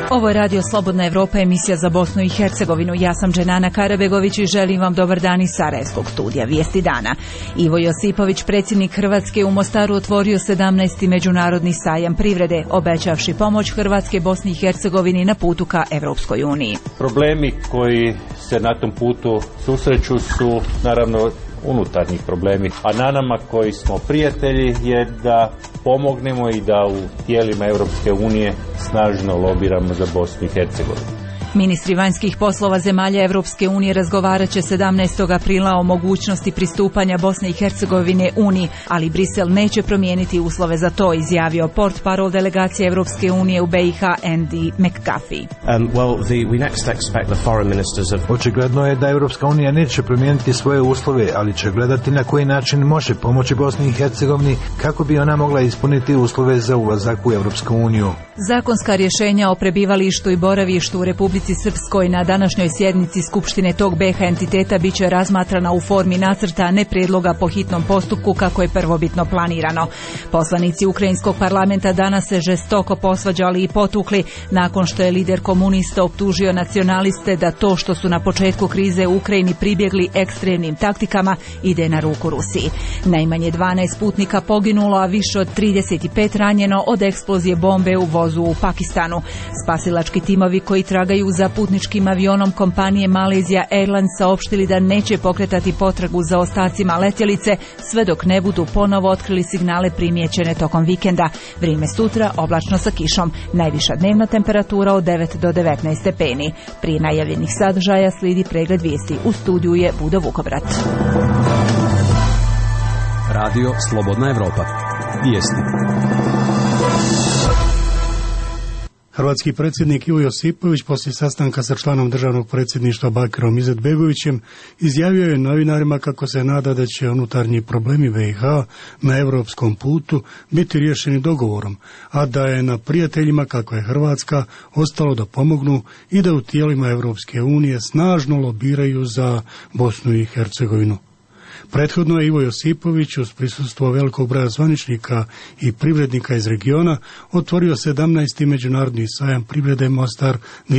Ovo je Radio Slobodna Evropa, emisija za Bosnu i Hercegovinu. Ja sam Dženana Karabegović i želim vam dobar dan iz Sarajevskog studija Vijesti dana. Ivo Josipović, predsjednik Hrvatske, u Mostaru otvorio 17. međunarodni sajam privrede, obećavši pomoć Hrvatske Bosni i Hercegovini na putu ka Evropskoj uniji. Problemi koji se na tom putu susreću su naravno unutarnjih problemi, a na nama koji smo prijatelji je da pomognemo i da u tijelima Europske unije snažno lobiramo za Bosnu i Hercegovinu. Ministri vanjskih poslova zemalja Evropske unije razgovarat će 17. aprila o mogućnosti pristupanja Bosne i Hercegovine Uniji, ali Brisel neće promijeniti uslove za to, izjavio portparol delegacije Evropske unije u BiH Andy McGuffey. Očigledno je da Evropska unija neće promijeniti svoje uslove, ali će gledati na koji način može pomoći Bosni i Hercegovini kako bi ona mogla ispuniti uslove za ulazak u Evropsku uniju. Zakonska rješenja o prebivalištu i boravištu u Republici Srpskoj na današnjoj sjednici Skupštine tog BiH entiteta bit će razmatrana u formi nacrta, a ne prijedloga po hitnom postupku kako je prvobitno planirano. Poslanici Ukrajinskog parlamenta danas se žestoko posvađali i potukli nakon što je lider komunista optužio nacionaliste da to što su na početku krize u Ukrajini pribjegli ekstremnim taktikama ide na ruku Rusiji. Najmanje 12 putnika poginulo, a više od 35 ranjeno od eksplozije bombe u vozu u Pakistanu. Spasilački timovi koji tragaju za putničkim avionom kompanije Malaysia Airlines saopštili da neće pokretati potragu za ostacima letjelice sve dok ne budu ponovo otkrili signale primijećene tokom vikenda. Vrijeme sutra oblačno sa kišom. Najviša dnevna temperatura od 9 do 19 stepeni. Prije najavljenih sadržaja slijedi pregled vijesti. U studiju je Budo Vukovrat. Radio Slobodna Evropa. Vijesti. Hrvatski predsjednik Ivo Josipović poslije sastanka sa članom državnog predsjedništva Bakirom Izetbegovićem izjavio je novinarima kako se nada da će unutarnji problemi BiH na europskom putu biti riješeni dogovorom, a da je na prijateljima kako je Hrvatska ostalo da pomognu i da u tijelima Europske unije snažno lobiraju za Bosnu i Hercegovinu. Prethodno je Ivo Josipović uz prisustvo velikog broja zvaničnika i privrednika iz regiona otvorio 17. međunarodni sajam privrede Mostar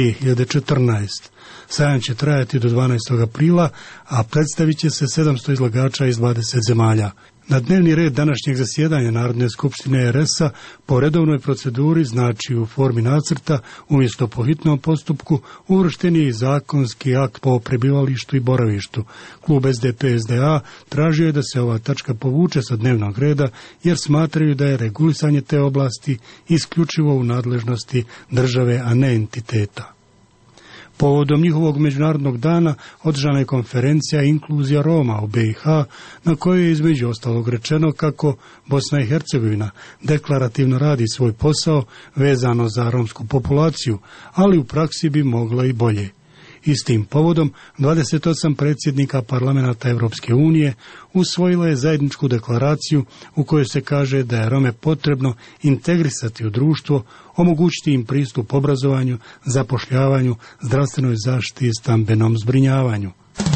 2014. Sajam će trajati do 12. aprila, a predstavit će se 700 izlagača iz 20 zemalja. Na dnevni red današnjeg zasjedanja Narodne skupštine RS-a po redovnoj proceduri, znači u formi nacrta, umjesto po hitnom postupku, uvršten je i zakonski akt po prebivalištu i boravištu. Klub SDP-SDA tražio je da se ova tačka povuče sa dnevnog reda, jer smatraju da je regulisanje te oblasti isključivo u nadležnosti države, a ne entiteta. Povodom njihovog međunarodnog dana održana je konferencija Inkluzija Roma u BiH, na kojoj je između ostalog rečeno kako Bosna i Hercegovina deklarativno radi svoj posao vezano za romsku populaciju, ali u praksi bi moglo i bolje. Istim povodom 28 predsjednika parlamenta Europske unije usvojilo je zajedničku deklaraciju u kojoj se kaže da je Rome potrebno integrisati u društvo, omogućiti im pristup obrazovanju, zapošljavanju, zdravstvenoj zaštiti i stambenom zbrinjavanju.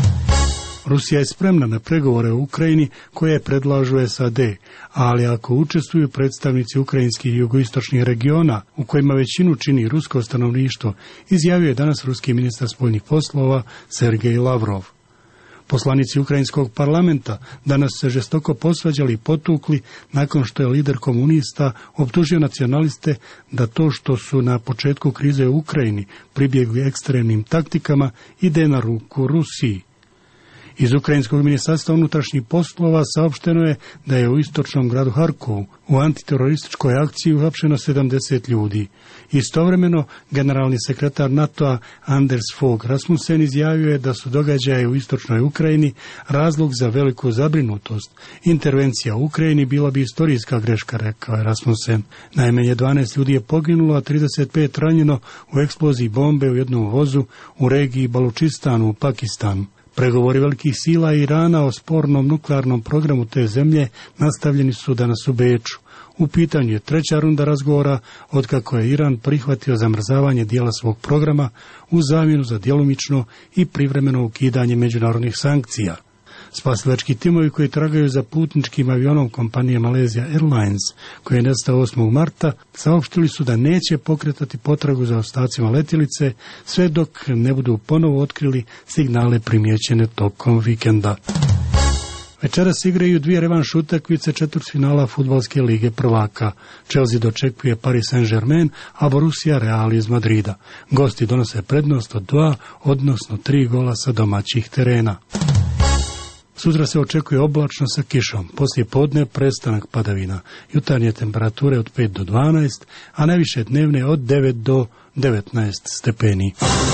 Rusija je spremna na pregovore u Ukrajini koje predlažu SAD, ali ako učestvuju predstavnici ukrajinskih i jugoistočnih regiona u kojima većinu čini rusko stanovništvo, izjavio je danas ruski ministar spoljnih poslova Sergej Lavrov. Poslanici ukrajinskog parlamenta danas se žestoko posvađali i potukli nakon što je lider komunista optužio nacionaliste da to što su na početku krize u Ukrajini pribjegli ekstremnim taktikama ide na ruku Rusiji. Iz ukrajinskog ministarstva unutrašnjih poslova saopšteno je da je u istočnom gradu Harkovu u antiterorističkoj akciji uhapšeno 70 ljudi. Istovremeno, generalni sekretar NATO-a Anders Fogh Rasmussen izjavio je da su događaje u istočnoj Ukrajini razlog za veliku zabrinutost. Intervencija u Ukrajini bila bi istorijska greška, rekao je Rasmussen. Najmanje 12 ljudi je poginulo, a 35 ranjeno u eksploziji bombe u jednom vozu u regiji Balučistanu u Pakistanu. Pregovori velikih sila Irana o spornom nuklearnom programu te zemlje nastavljeni su danas u Beču. U pitanju je treća runda razgovora otkako je Iran prihvatio zamrzavanje dijela svog programa u zamjenu za djelomično i privremeno ukidanje međunarodnih sankcija. Spasilački timovi koji tragaju za putničkim avionom kompanije Malaysia Airlines, koji je nestao 8. marta, saopštili su da neće pokretati potragu za ostacima letjelice sve dok ne budu ponovo otkrili signale primijećene tokom vikenda. Večeras igraju 2 revanš utakmice četvrtfinala Fudbalske lige prvaka. Chelsea dočekuje Paris Saint-Germain, a Borussia Real iz Madrida. Gosti donose prednost od 2, odnosno 3 gola sa domaćih terena. Sutra se očekuje oblačno sa kišom, poslije podne prestanak padavina, jutarnje temperature od 5 do 12, a najviše dnevne od 9 do 19 stepeni.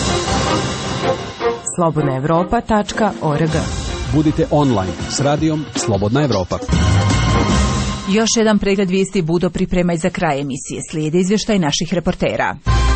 slobodnaevropa.org. Budite online s radijom Slobodna Evropa. Još jedan pregled vijesti Budo priprema i za kraj emisije. Slijede izvještaj naših reportera.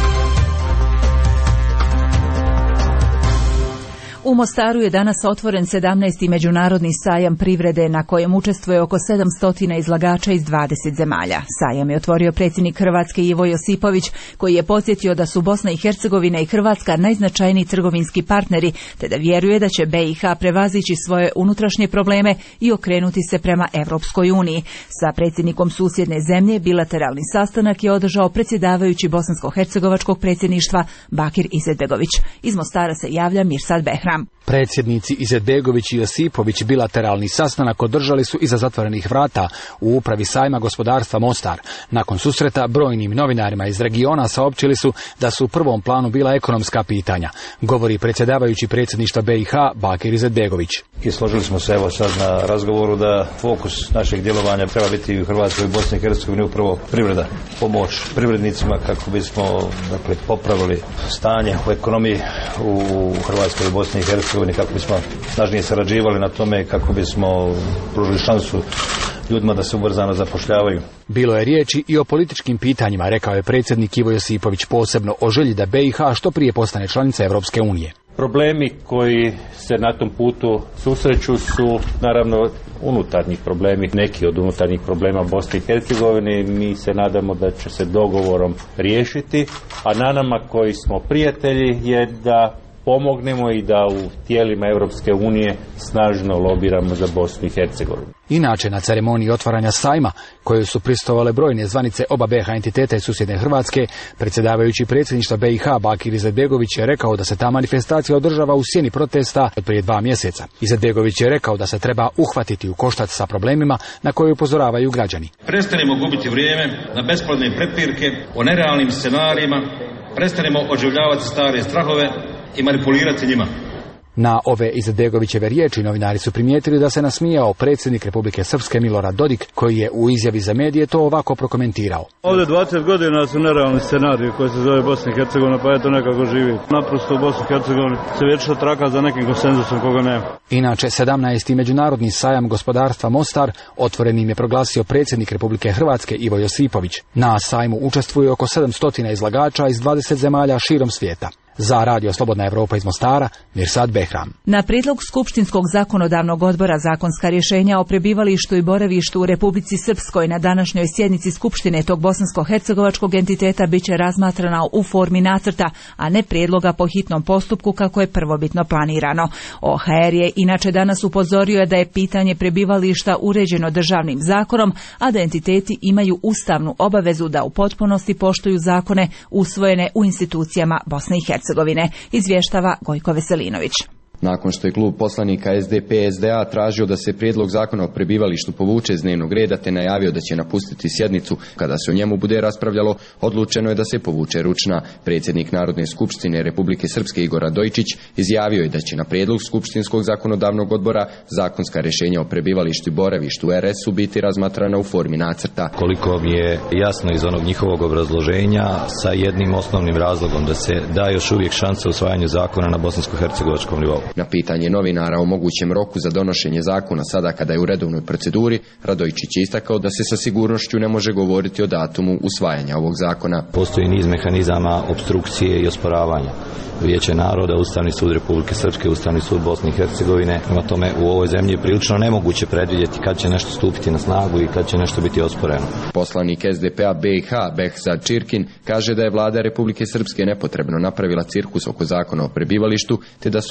U Mostaru je danas otvoren 17. međunarodni sajam privrede na kojem učestvuje oko 700 izlagača iz 20 zemalja. Sajam je otvorio predsjednik Hrvatske Ivo Josipović, koji je podsjetio da su Bosna i Hercegovina i Hrvatska najznačajniji trgovinski partneri, te da vjeruje da će BiH prevazići svoje unutrašnje probleme i okrenuti se prema Europskoj uniji. Sa predsjednikom susjedne zemlje bilateralni sastanak je održao predsjedavajući bosansko-hercegovačkog predsjedništva Bakir Izetbegović. Iz Mostara se javlja Mirsad Behram. Predsjednici Izetbegović i Josipović bilateralni sastanak održali su iza zatvorenih vrata u upravi sajma gospodarstva Mostar. Nakon susreta brojnim novinarima iz regiona saopćili su da su u prvom planu bila ekonomska pitanja. Govori predsjedavajući predsjedništva BiH Bakir Izetbegović. I složili smo se evo sad na razgovoru da fokus našeg djelovanja treba biti u Hrvatskoj i Bosni i Hercegovini upravo privreda, pomoć privrednicima kako bismo popravili stanje u ekonomiji u Hrvatskoj i Bosni i Hercegovini, kako bismo snažnije sarađivali na tome, kako bismo pružili šansu ljudima da se ubrzano zapošljavaju. Bilo je riječi i o političkim pitanjima, rekao je predsjednik Ivo Josipović, posebno o želji da BiH što prije postane članica Europske unije. Problemi koji se na tom putu susreću su naravno unutarnji problemi, neki od unutarnjih problema Bosne i Hercegovine. Mi se nadamo da će se dogovorom riješiti, a na nama koji smo prijatelji je da pomognemo i da u tijelima Europske unije snažno lobiramo za Bosnu i Hercegovinu. Inače, na ceremoniji otvaranja sajma, koje su prisustvovale brojne zvanice oba BiH entiteta i susjedne Hrvatske, predsjedavajući predsjedništva BiH Bakir Izetbegović je rekao da se ta manifestacija održava u sjeni protesta od prije 2 mjeseca. Izetbegović je rekao da se treba uhvatiti u koštac sa problemima na koje upozoravaju građani. Prestanemo gubiti vrijeme na besplodne prepirke o nerealnim scenarijima, prestanemo oživljavati stare strahove i manipulirati njima. Na ove Izetbegovićeve riječi novinari su primijetili da se nasmijao predsjednik Republike Srpske Milorad Dodik, koji je u izjavi za medije to ovako prokomentirao. Ovdje 20 godina su nerealni scenariji koji se zove Bosna i Hercegovina, pa je to nekako živi. Naprosto u Bosni i Hercegovini se vječno traka za nekim konsenzusom koga nema. Inače, 17. međunarodni sajam gospodarstva Mostar otvorenim je proglasio predsjednik Republike Hrvatske Ivo Josipović. Na sajmu učestvuje oko 700 izlagača iz 20 zemalja širom svijeta. Za Radio Slobodna Evropa iz Mostara, Mirsad Behram. Na prijedlog Skupštinskog zakonodavnog odbora zakonska rješenja o prebivalištu i boravištu u Republici Srpskoj na današnjoj sjednici Skupštine tog bosansko-hercegovačkog entiteta bit će razmatrana u formi nacrta, a ne prijedloga po hitnom postupku kako je prvobitno planirano. OHR je inače danas upozorio da je pitanje prebivališta uređeno državnim zakonom, a da entiteti imaju ustavnu obavezu da u potpunosti poštuju zakone usvojene u institucijama Bosne i Hercegovine. Izvještava Gojko Veselinović. Nakon što je klub poslanika SDP-SDA tražio da se prijedlog zakona o prebivalištu povuče iz dnevnog reda te najavio da će napustiti sjednicu kada se o njemu bude raspravljalo, odlučeno je da se povuče ručna. Predsjednik Narodne skupštine Republike Srpske Igor Radojičić izjavio je da će na prijedlog Skupštinskog zakonodavnog odbora zakonska rješenja o prebivalištu i boravištu u RS-u biti razmatrana u formi nacrta. Koliko mi je jasno iz onog njihovog obrazloženja, sa jednim osnovnim razlogom da se da još uvijek šansa usvajanju zakona na bosansko-hercegovačkom nivou. Na pitanje novinara o mogućem roku za donošenje zakona sada kada je u redovnoj proceduri, Radojičić je istakao da se sa sigurnošću ne može govoriti o datumu usvajanja ovog zakona. Postoji niz mehanizama opstrukcije i osporavanja. Vijeće naroda, Ustavni sud Republike Srpske, Ustavni sud Bosne i Hercegovine. Prema tome, u ovoj zemlji je prilično nemoguće predvidjeti kad će nešto stupiti na snagu i kad će nešto biti osporeno. Poslanik SDP-a BiH Behzad Čirkin kaže da je vlada Republike Srpske nepotrebno napravila cirkus oko zakona o prebivalištu, te da su sada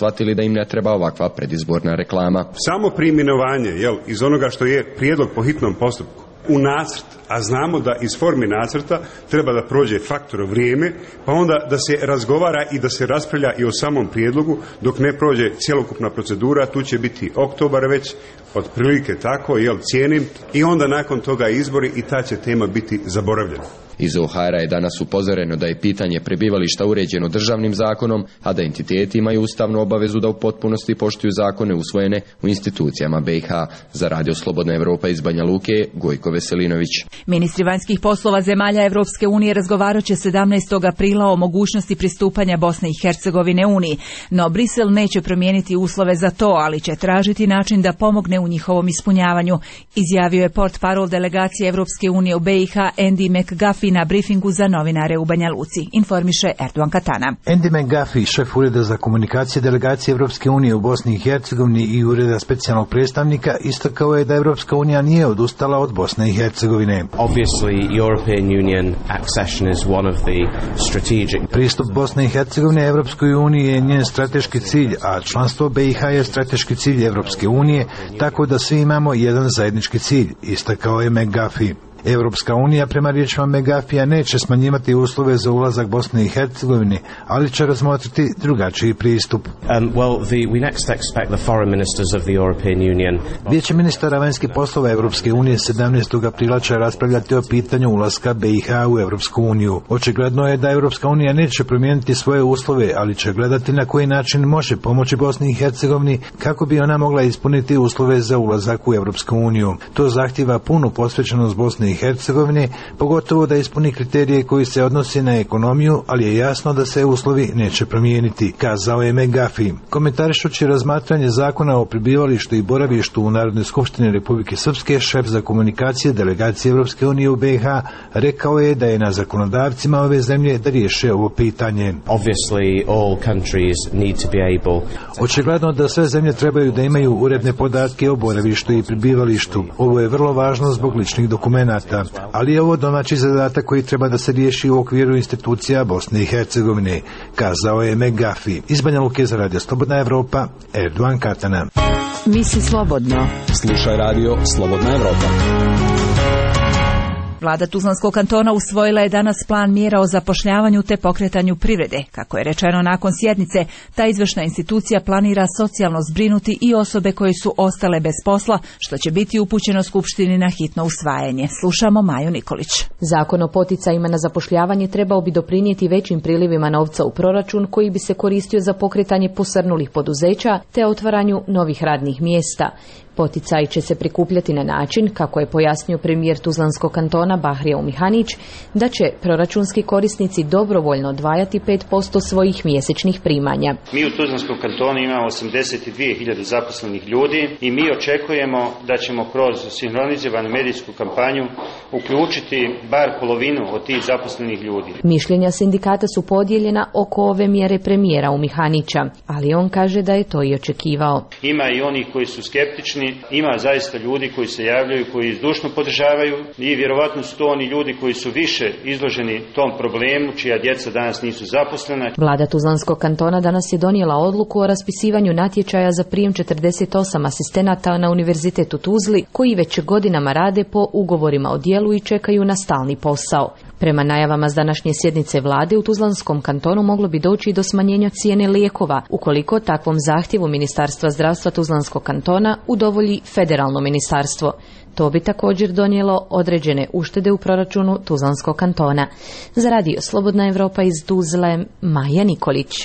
shvatili da im ne treba ovakva predizborna reklama. Samo preimenovanje iz onoga što je prijedlog po hitnom postupku u nacrt, a znamo da iz forme nacrta treba da prođe faktor vrijeme, pa onda da se razgovara i da se raspravlja i o samom prijedlogu dok ne prođe cjelokupna procedura. Tu će biti oktobar već, otprilike tako, cijenim, i onda nakon toga izbori i ta će tema biti zaboravljena. Iz OHR-a je danas upozoreno da je pitanje prebivališta uređeno državnim zakonom, a da entiteti imaju ustavnu obavezu da u potpunosti poštuju zakone usvojene u institucijama BiH. Za Radio Slobodna Evropa iz Banja Luke, Gojko Veselinović. Ministri vanjskih poslova zemalja Evropske unije razgovarat će 17. aprila o mogućnosti pristupanja Bosne i Hercegovine Uniji, no Brisel neće promijeniti uslove za to, ali će tražiti način da pomogne u njihovom ispunjavanju, izjavio je portparol delegacije Evropske unije u BiH Andy McGuffey na brifingu za novinare u Banja Luci, informiše Erdogan Katana. Andy McGuffey, šef ureda za komunikacije delegacije Evropske unije u Bosni i Hercegovini i ureda specijalnog predstavnika, istakao je da Evropska unija nije odustala od Bosne i Hercegovine. Pristup Bosne i Hercegovine Evropskoj uniji je njen strateški cilj, a članstvo BiH je strateški cilj Evropske unije, tako da svi imamo jedan zajednički cilj, istakao je McGuffey. Evropska unija, prema riječima McGuffeya, neće smanjivati uslove za ulazak Bosne i Hercegovine, ali će razmotriti drugačiji pristup. Vijeće ministara vanjskih poslova Evropske unije 17. aprila će raspravljati o pitanju ulaska BiH u Evropsku uniju. Očigledno je da Evropska unija neće promijeniti svoje uslove, ali će gledati na koji način može pomoći Bosni i Hercegovini kako bi ona mogla ispuniti uslove za ulazak u Evropsku uniju. To zahtjeva punu posvećenost Bosne i Hercegovine, pogotovo da ispuni kriterije koji se odnose na ekonomiju, ali je jasno da se uslovi neće promijeniti, kazao je McGuffey. Komentarišući razmatranje zakona o prebivalištu i boravištu u Narodnoj skupštini Republike Srpske, šef za komunikacije delegacije Evropske unije u BiH rekao je da je na zakonodavcima ove zemlje da riješe ovo pitanje. Očigledno da sve zemlje trebaju da imaju uredne podatke o boravištu i prebivalištu. Ovo je vrlo važno zbog ličnih dokumenata, ali je ovo domaći zadatak koji treba da se riješi u okviru institucija Bosne i Hercegovine, kazao je McGuffey. Iz Banja Luke za Radio Slobodna Evropa, Erdogan Katana. Misli slobodno. Slušaj Radio Slobodna Evropa. Vlada Tuzlanskog kantona usvojila je danas plan mjera o zapošljavanju te pokretanju privrede. Kako je rečeno nakon sjednice, ta izvršna institucija planira socijalno zbrinuti i osobe koje su ostale bez posla, što će biti upućeno Skupštini na hitno usvajanje. Slušamo Maju Nikolić. Zakon o poticajima na zapošljavanje trebao bi doprinijeti većim prilivima novca u proračun koji bi se koristio za pokretanje posrnulih poduzeća te otvaranju novih radnih mjesta. Poticaji će se prikupljati na način, kako je pojasnio premijer Tuzlanskog kantona Bahrija Mihanić, da će proračunski korisnici dobrovoljno odvajati 5% svojih mjesečnih primanja. Mi u Tuzlanskom kantonu imamo 82.000 zaposlenih ljudi i mi očekujemo da ćemo kroz sinhroniziranu medijsku kampanju uključiti bar polovinu od tih zaposlenih ljudi. Mišljenja sindikata su podijeljena oko ove mjere premijera Mihanića, ali on kaže da je to i očekivao. Ima i onih koji su skeptični, ima zaista ljudi koji se javljaju, koji zdušno podržavaju i vjerovatno su to oni ljudi koji su više izloženi tom problemu, čija djeca danas nisu zaposlena. Vlada Tuzlanskog kantona danas je donijela odluku o raspisivanju natječaja za prijem 48 asistenata na Univerzitetu Tuzli, koji već godinama rade po ugovorima o djelu i čekaju na stalni posao. Prema najavama s današnje sjednice vlade, u Tuzlanskom kantonu moglo bi doći do smanjenja cijene lijekova, ukoliko takvom zahtjevu Ministarstva zdravstva Tuzlanskog kantona udovolji federalno ministarstvo. To bi također donijelo određene uštede u proračunu Tuzlanskog kantona. Za Radio Slobodna Evropa iz Tuzle, Maja Nikolić.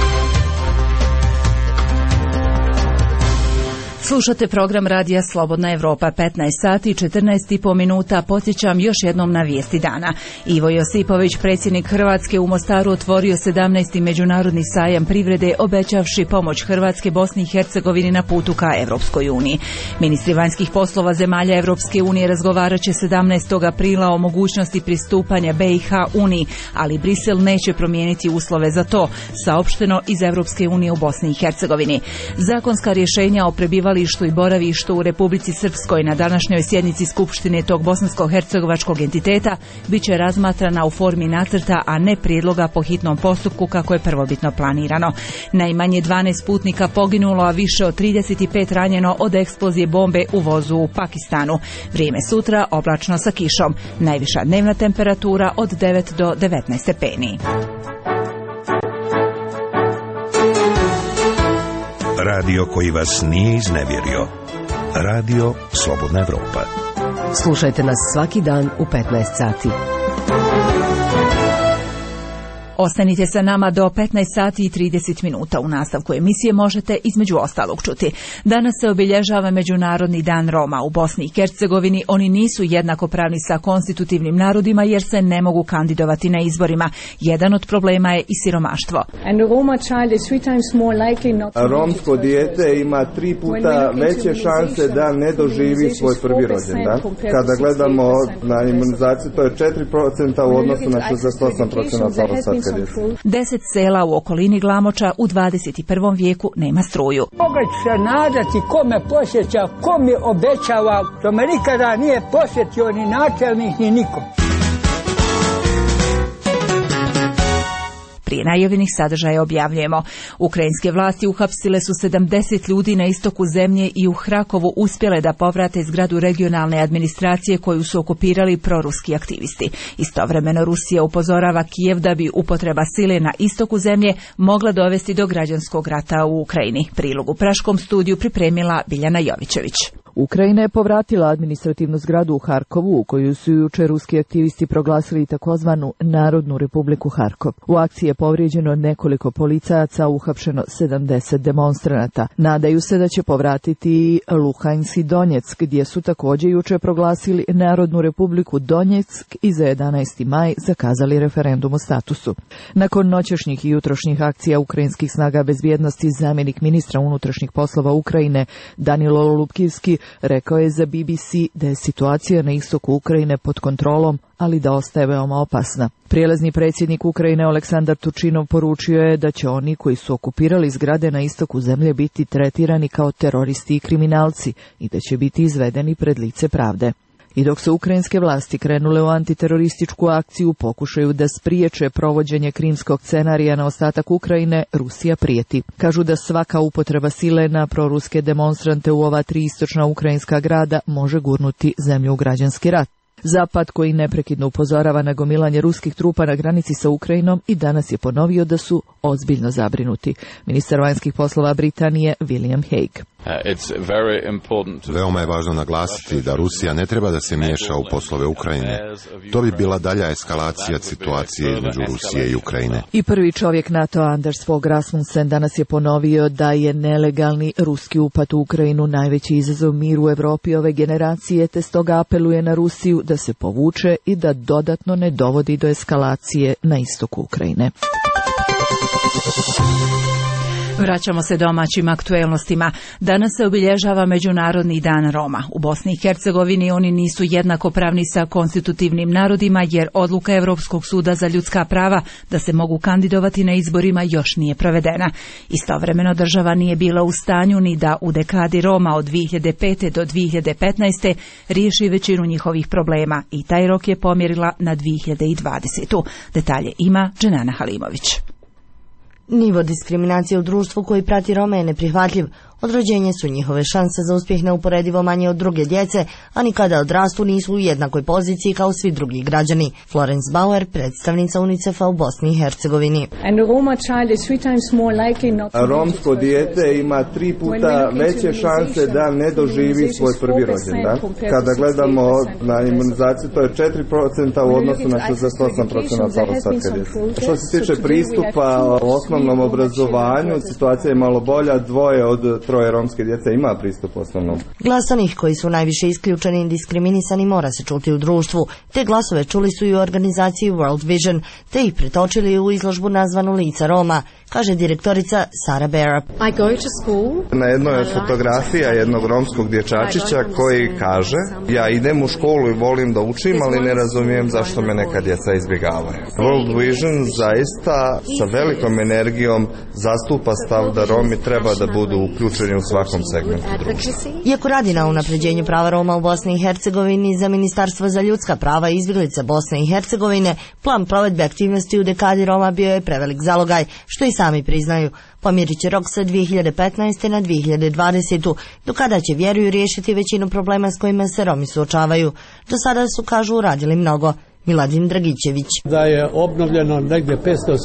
Slušate program Radija Slobodna Evropa, 15 sati i 14,5 minuta. Podsjećam još jednom na vijesti dana. Ivo Josipović, predsjednik Hrvatske, u Mostaru otvorio 17. međunarodni sajam privrede, obećavši pomoć Hrvatske, Bosni i Hercegovini na putu ka Evropskoj uniji. Ministri vanjskih poslova zemalja Evropske unije razgovarat će 17. aprila o mogućnosti pristupanja BiH uniji, ali Brisel neće promijeniti uslove za to, saopšteno iz Evropske unije u Bosni i Hercegovini. Zakonska rješenja o prebivalištu prebivalištu i boravištu u Republici Srpskoj na današnjoj sjednici Skupštine tog bosansko-hercegovačkog entiteta bit će razmatrana u formi nacrta, a ne prijedloga po hitnom postupku kako je prvobitno planirano. Najmanje 12 putnika poginulo, a više od 35 ranjeno od eksplozije bombe u vozu u Pakistanu. Vrijeme sutra oblačno sa kišom. Najviša dnevna temperatura od 9 do 19 stepeni. Radio koji vas nije iznevjerio. Radio Slobodna Evropa. Slušajte nas svaki dan u 15 sati. Ostanite sa nama do 15 sati i 30 minuta. U nastavku emisije možete između ostalog čuti. Danas se obilježava Međunarodni dan Roma. U Bosni i Hercegovini oni nisu jednakopravni sa konstitutivnim narodima jer se ne mogu kandidovati na izborima. Jedan od problema je i siromaštvo. Romsko dijete ima 3 puta veće šanse da ne doživi svoj prvi rođendan. Kada gledamo na imunizaciju, to je 4% u odnosu na 68% 10 sela u okolini Glamoča u 21. vijeku nema struju. Mogu se nadati ko me posjeća, ko mi obećava, to me nikada nije posjetio ni načelnik ni nikom. Prije najavljenih sadržaja objavljujemo. Ukrajinske vlasti uhapsile su 70 ljudi na istoku zemlje i u Hrakovu uspjele da povrate zgradu regionalne administracije koju su okupirali proruski aktivisti. Istovremeno Rusija upozorava Kijev da bi upotreba sile na istoku zemlje mogla dovesti do građanskog rata u Ukrajini. Prilog u Praškom studiju pripremila Biljana Jovićević. Ukrajina je povratila administrativnu zgradu u Harkovu, u koju su jučer ruski aktivisti proglasili takozvanu Narodnu republiku Harkov. U akciji je povrijeđeno nekoliko policajaca, uhapšeno 70 demonstranata. Nadaju se da će povratiti Luhansk i Donjeck, gdje su također jučer proglasili Narodnu republiku Donjeck i za 11. maj zakazali referendum o statusu. Nakon noćašnjih i jutrošnjih akcija ukrajinskih snaga bezbjednosti, zamjenik ministra unutrašnjih poslova Ukrajine Danilo Lupkivski rekao je za BBC da je situacija na istoku Ukrajine pod kontrolom, ali da ostaje veoma opasna. Prijelazni predsjednik Ukrajine Aleksandar Turčinov poručio je da će oni koji su okupirali zgrade na istoku zemlje biti tretirani kao teroristi i kriminalci i da će biti izvedeni pred lice pravde. I dok su ukrajinske vlasti krenule u antiterorističku akciju u pokušaju da spriječe provođenje krimskog scenarija na ostatak Ukrajine, Rusija prijeti. Kažu da svaka upotreba sile na proruske demonstrante u ova 3 istočna ukrajinska grada može gurnuti zemlju u građanski rat. Zapad, koji neprekidno upozorava na gomilanje ruskih trupa na granici sa Ukrajinom, i danas je ponovio da su ozbiljno zabrinuti. Ministar vanjskih poslova Britanije William Hague. Veoma je važno naglasiti da Rusija ne treba da se miješa u poslove Ukrajine. To bi bila dalja eskalacija situacije između Rusije i Ukrajine. I prvi čovjek NATO-a Anders Fogh Rasmussen danas je ponovio da je nelegalni ruski upad u Ukrajinu najveći izazov miru u Europi ove generacije, te stoga apeluje na Rusiju da se povuče i da dodatno ne dovodi do eskalacije na istoku Ukrajine. Vraćamo se domaćim aktuelnostima. Danas se obilježava Međunarodni dan Roma. U Bosni i Hercegovini oni nisu jednakopravni sa konstitutivnim narodima jer odluka Europskog suda za ljudska prava da se mogu kandidovati na izborima još nije provedena. Istovremeno država nije bila u stanju ni da u dekadi Roma od 2005. do 2015. riješi većinu njihovih problema i taj rok je pomjerila na 2020. Detalje ima Dženana Halimović. Nivo diskriminacije u društvu koji prati Rome je neprihvatljiv. Od rođenja su njihove šanse za uspjeh neuporedivo manje od druge djece, a nikada odrastu nisu u jednakoj poziciji kao svi drugi građani. Florence Bauer, predstavnica UNICEF-a u Bosni i Hercegovini. Romsko dijete ima 3 puta veće šanse da ne doživi svoj prvi rođendan. Kada gledamo na imunizaciju, to je 4% u odnosu na 68% djece. Što se tiče pristupa u osnovnom obrazovanju, situacija je malo bolja, 2 od 3 romske djece ima pristup osnovnom. Glas onih koji su najviše isključeni i diskriminisani mora se čuti u društvu. Te glasove čuli su i u organizaciji World Vision, te ih pretočili u izložbu nazvanu Lica Roma, kaže direktorica Sara Berup. Na jednoj od fotografija jednog romskog dječačića koji kaže: ja idem u školu i volim da učim, ali ne razumijem zašto me neka djeca izbjegavaju. World Vision zaista sa velikom energijom zastupa stav da Romi treba da budu uključeni učenje u svakom segmentu. Iako radi na unapređenju prava Roma u Bosni i Hercegovini, za Ministarstvo za ljudska prava i izbjeglice Bosne i Hercegovine plan provedbe aktivnosti u dekadi Roma bio je prevelik zalogaj, što i sami priznaju. Pomjerit će rok sa 2015. na 2020. do kada će, vjeruju, riješiti većinu problema s kojima se Romi suočavaju. Do sada su, kažu, uradili mnogo. Miladin Dragićević. Da je obnovljeno negdje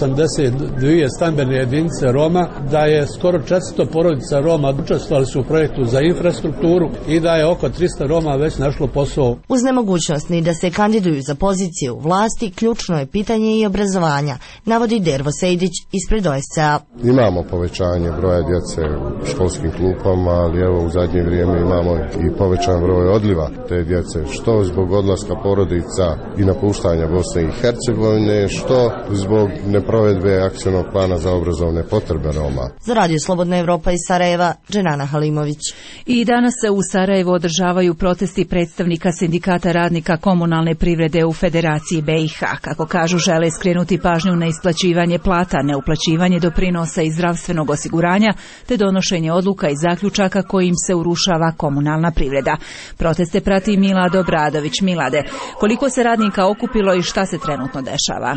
582 stambene jedinice Roma, da je skoro 400 porodica Roma učestvovali su u projektu za infrastrukturu i da je oko 300 Roma već našlo posao. Uz nemogućnost ni da se kandiduju za poziciju u vlasti, ključno je pitanje i obrazovanja, navodi Dervo Sejdić ispred OSCE-a. Imamo povećanje broja djece u školskim klupama, ali evo u zadnje vrijeme imamo i povećan broj odliva te djece, što zbog odlaska porodica i napuštanja Bosne i Hercegovine, što zbog neprovedbe akcionog plana za obrazovne potrebe Roma. Za Radio Slobodna Evropa iz Sarajeva, Dženana Halimović. I danas se u Sarajevu održavaju protesti predstavnika sindikata radnika komunalne privrede u Federaciji BiH. Kako kažu, žele skrenuti pažnju na isplaćivanje plata, neuplaćivanje doprinosa i zdravstvenog osiguranja, te donošenje odluka i zaključaka kojim se urušava komunalna privreda. Proteste prati Milad Obradović. Milade, koliko se radnika okupilo i šta se trenutno dešava?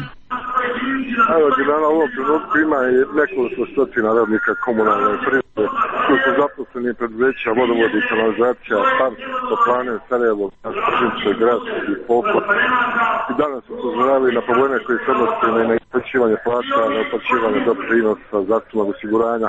Evo, Džilana, u ovom trenutku ima i nekoliko stotina radnika komunalne privrede koji su zaposleni preduzeća, vodovod i kanalizacija, park, toplane, Sarajevo, Tržice, Gradski i Pokot. I danas su upozoravali na probleme koji se odnose na isplaćivanje plata, na uplaćivanje doprinosa, zdravstvenog osiguranja.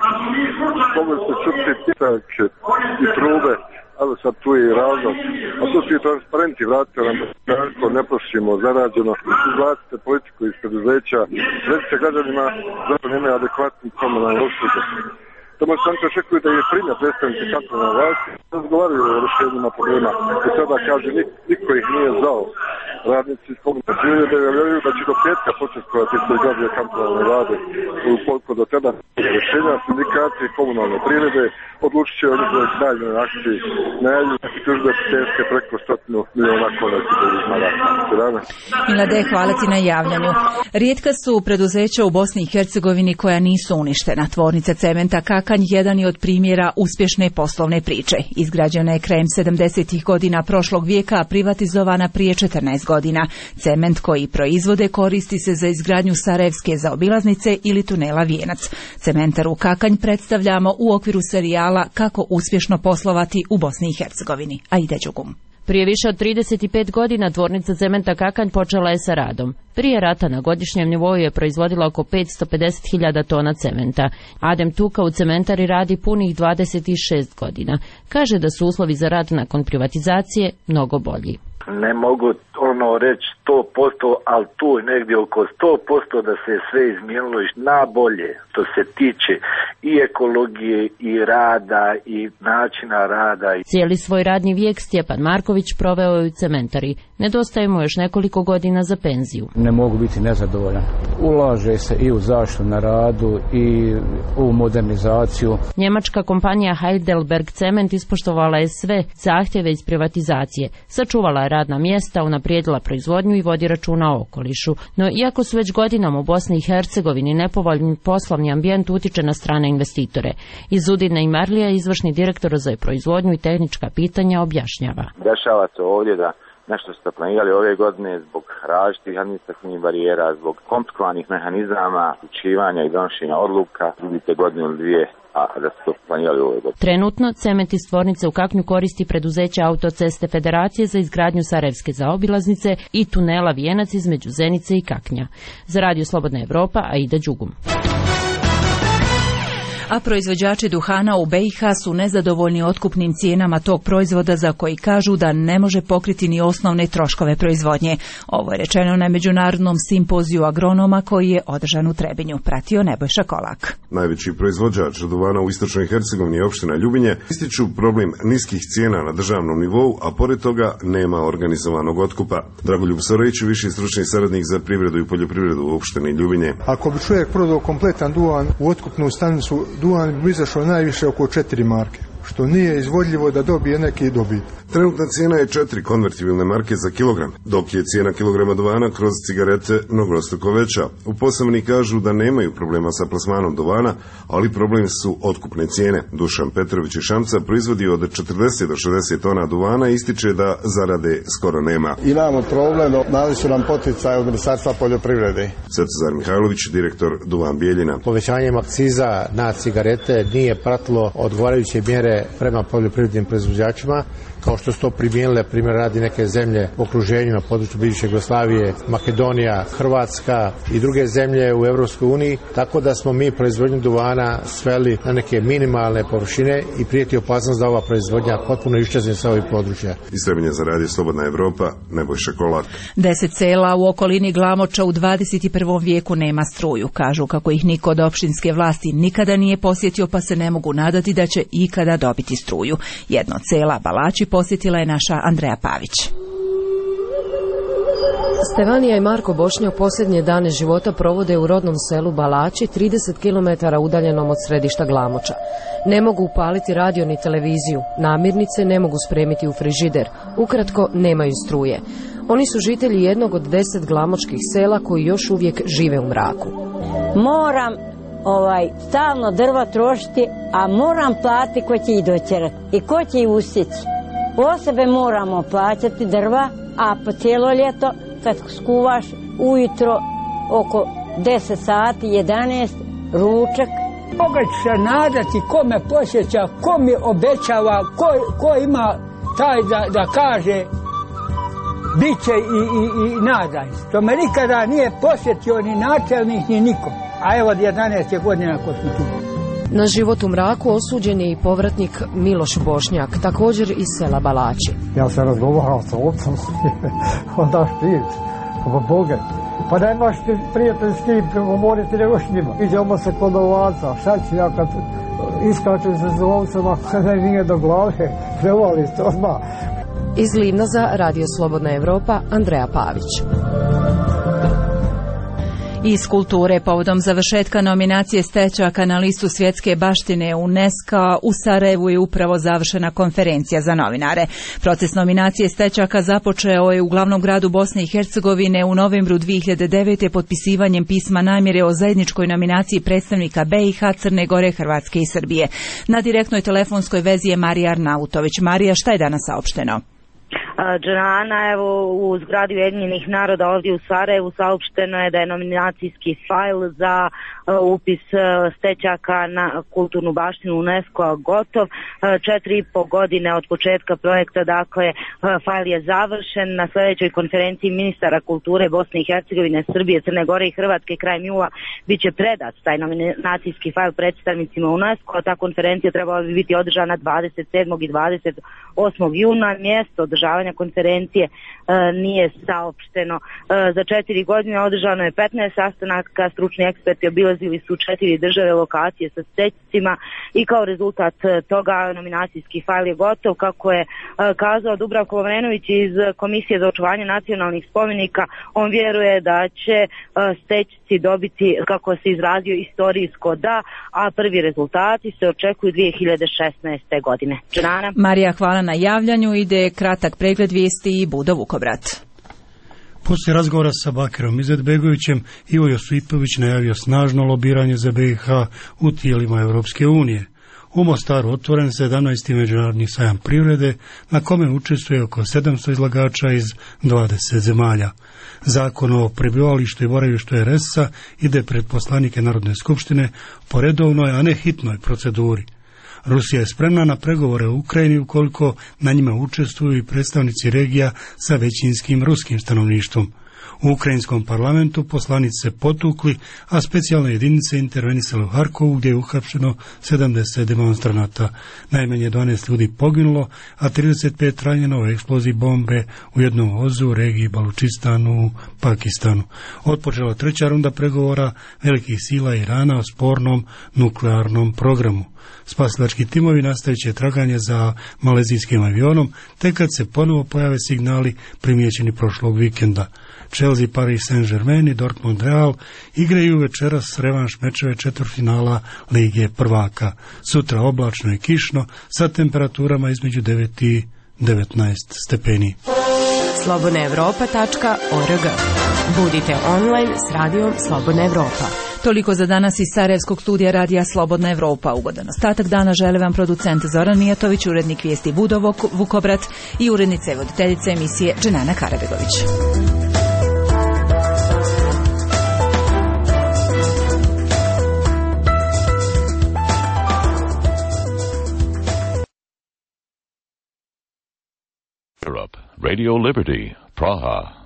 Mogli ste čuti pitajke i trube, ali sad tu je i razlog. A tu su i transparenti, vratite nam kako ne prošimo zarađeno, izvlatite politiku iz preduzeća, recite građanima zato nemaju adekvatni komunalne usluge. Tamo stranke očekuju da je primjer predstavnici kantonalne vlasti, razgovaraju o rješenjima problema. I sada kaže, niko ih nije zvao. Radnici iz komunalne privrede vjeruju da će do petka počestovati se građe kantonalne vlade. Ukoliko do tada rješenja, sindikati i komunalne privrede odlučit će o njegove daljnjoj akciji. Najavljuju tužbe teške preko 100 milijuna kuna da izmara. Milade, hvala ti na javljanju. Rijetka su preduzeća u Bosni i Hercegovini koja nisu uništena. Tvornica cementa Kakanj jedan je od primjera uspješne poslovne priče. Izgrađena je krajem 70. godina prošlog vijeka, a privatizovana prije 14 godina. Cement koji proizvode koristi se za izgradnju Sarajevske zaobilaznice ili tunela Vijenac. Cementaru Kakanj predstavljamo u okviru serijala Kako uspješno poslovati u Bosni i Hercegovini. Aida Đugum. Prije više od 35 godina tvornica cementa Kakanj počela je sa radom. Prije rata na godišnjem nivou je proizvodila oko 550.000 tona cementa. Adem Tuka u cementari radi punih 26 godina. Kaže da su uslovi za rad nakon privatizacije mnogo bolji. Ne mogu reći 100%, ali tu negdje oko 100% da se sve izmijenilo i nabolje što se tiče i ekologije i rada i načina rada. Cijeli svoj radni vijek Stjepan Marković proveo je u cementari. Nedostaje mu još nekoliko godina za penziju. Ne mogu biti nezadovoljan. Ulaže se i u zaštitu na radu i u modernizaciju. Njemačka kompanija Heidelberg Cement ispoštovala je sve zahtjeve iz privatizacije. Sačuvala je radna mjesta, unaprijedila proizvodnju i vodi računa o okolišu. No iako su već godinama u Bosni i Hercegovini nepovoljni poslovni ambijent utiče na strane investitore. Izudina Imarlija, izvršni direktor za proizvodnju i tehnička pitanja, objašnjava. Dešava se ovdje da nešto ste planirali ove godine zbog različitih administrativnih barijera, zbog komplikovanih mehanizama, uključivanja i donošenja odluka, vidite godinu ili dvije, a da ste to planirali ove godine. Trenutno cement iz tvornice u Kaknju koristi preduzeće Autoceste Federacije za izgradnju Sarajevske zaobilaznice i tunela Vijenac između Zenice i Kaknja. Za Radio Slobodna Evropa, Aida Đugum. A proizvođači duhana u BiH su nezadovoljni otkupnim cijenama tog proizvoda za koji kažu da ne može pokriti ni osnovne troškove proizvodnje. Ovo je rečeno na međunarodnom simpoziju agronoma koji je održan u Trebinju. Pratio Nebojša Kolak. Najveći proizvođač duvana u istočnoj Hercegovini je opština Ljubinje. Ističu problem niskih cijena na državnom nivou, a pored toga nema organizovanog otkupa. Dragoljub Sorojić, viši stručni saradnik za privredu i poljoprivredu u opštini Ljubinje. Ako bi čovjek prodao kompletan duvan u otkupnu stanicu, duvan bi izašao najviše oko 4 marke. što nije izvodljivo da dobije neki dobit. Trenutna cijena je 4 konvertibilne marke za kilogram, dok je cijena kilograma duvana kroz cigarete mnogostruko veća. Uposlovni kažu da nemaju problema sa plasmanom duvana, ali problem su otkupne cijene. Dušan Petrović iz Šamca proizvodi od 40 do 60 tona duvana i ističe da zarade skoro nema. Imamo problem, dali su nam poticaj od Ministarstva poljoprivrede. Svetozar Mihajlović, direktor Duvan Bijeljina. Povećanjem akciza na cigarete nije pratilo odgovarajuće mjere prema poljoprivrednim proizvođačima, kao što su to primijenile, primjer radi, neke zemlje u okruženju na području bivše Jugoslavije, Makedonija, Hrvatska i druge zemlje u Europskoj uniji, tako da smo mi proizvodnju duvana sveli na neke minimalne površine i prijeti opasnost da ova proizvodnja potpuno iščezne sa ovih područja. Istrebnje za radio Slobodna Evropa, Nebojša Kolak. 10 sela u okolini Glamoča u 21. vijeku nema struju. Kažu kako ih niko od opštinske vlasti nikada nije posjetio, pa se ne mogu nadati da će ikada dobiti struju. Jedno od sela, Balači, posjetila je naša Andreja Pavić. Stevanija i Marko Bošnjak posljednje dane života provode u rodnom selu Balači, 30 km udaljenom od središta Glamoča. Ne mogu upaliti radio ni televiziju, namirnice ne mogu spremiti u frižider, ukratko nemaju struje. Oni su žitelji jednog od 10 glamočkih sela koji još uvijek žive u mraku. Moram stalno drva trošiti, a moram platiti ko će ih doćerati i ko će ih usjeći. Osobe moramo plaćati drva, a po cijelo ljeto kad skuvaš ujutro oko 10 sati, 11, ručak. Koga će se nadati, ko me posjeća, ko mi obećava, ko ima taj da kaže bit će i nadaj se. To me nikada nije posjetio ni načelnik ni niko. A evo 11 godina ko smo tu. Na život u mraku osuđen je i povratnik Miloš Bošnjak, također iz sela Balači. Ja sam razgovarao sa ocom, onda štit, Boga. Pa nemaš ti prijatelj s kim govoriti nego s njima. Idemo se kod ovaca, šta ću ja kad iskačem se za ovcama, kada nije do glave, prevali se odmah. Iz Livna za Radio Slobodna Evropa, Andreja Pavić. Iz kulture, povodom završetka nominacije Stečaka na listu svjetske baštine UNESCO u Sarajevu je upravo završena konferencija za novinare. Proces nominacije Stečaka započeo je u glavnom gradu Bosne i Hercegovine u novembru 2009. potpisivanjem pisma namjere o zajedničkoj nominaciji predstavnika BiH, Crne Gore, Hrvatske i Srbije. Na direktnoj telefonskoj vezi je Marija Arnautović. Marija, šta je danas saopšteno? Džana, evo u zgradi Ujedinjenih naroda ovdje u Sarajevu saopšteno je da je nominacijski fajl za upis Stečaka na kulturnu baštinu UNESCO gotov. 4,5 godine od početka projekta, dakle, fajl je završen. Na sljedećoj konferenciji ministara kulture Bosne i Hercegovine, Srbije, Crne Gore i Hrvatske krajem jula bit će predat taj nominacijski fajl predstavnicima UNESCO, a ta konferencija trebala bi biti održana 27. i 28. juna. Mjesto održavanja konferencije nije saopšteno. Za 4 godine održano je 15 sastanaka, stručni eksperti obilazili su 4 države, lokacije sa stečcima i kao rezultat toga nominacijski fajl je gotov. Kako je kazao Dubravko Lovrenovć iz Komisije za očuvanje nacionalnih spomenika, on vjeruje da će stečci dobiti, kako se izrazio, istorijsko da, a prvi rezultati se očekuju 2016. godine. Džana. Marija, hvala na javljanju. Ide kratak pregled vijesti i Budo Vukobrat. Poslije razgovora sa Bakirom Izetbegovićem, Ivo Josipović najavio snažno lobiranje za BiH u tijelima Europske unije. U Mostaru otvoren 17. međunarodni sajam privrede, na kome učestvuje oko 700 izlagača iz 20 zemalja. Zakon o prebivalištu i boravištu RS-a ide pred poslanike Narodne skupštine po redovnoj, a ne hitnoj proceduri. Rusija je spremna na pregovore u Ukrajini ukoliko na njima učestvuju i predstavnici regija sa većinskim ruskim stanovništvom. U ukrajinskom parlamentu poslanici se potukli, a specijalne jedinice intervenisale u Harkovu gdje je uhapšeno 70 demonstranata. Najmanje 12 ljudi poginulo, a 35 ranjeno u eksploziji bombe u jednom vozu u regiji Balučistanu u Pakistanu. Otpočela 3. runda pregovora velikih sila Irana o spornom nuklearnom programu. Spasilački timovi nastavit će traganje za malezijskim avionom, te kad se ponovo pojave signali primijećeni prošlog vikenda. Chelsea, Paris Saint-Germain i Dortmund Real igraju večeras revanš mečeve četvrtfinala Lige prvaka. Sutra oblačno i kišno sa temperaturama između 9 i 19 stepeni. slobodnaevropa.org. Budite online s radijom Slobodna Evropa. Toliko za danas iz Sarajevskog studija radija Slobodna Evropa. Ugodan ostatak dana žele vam producent Zoran Mijatović, urednik vijesti Budo Vukobrat i urednica i voditeljica emisije Dženana Karabegović. Europe, Radio Liberty, Praha.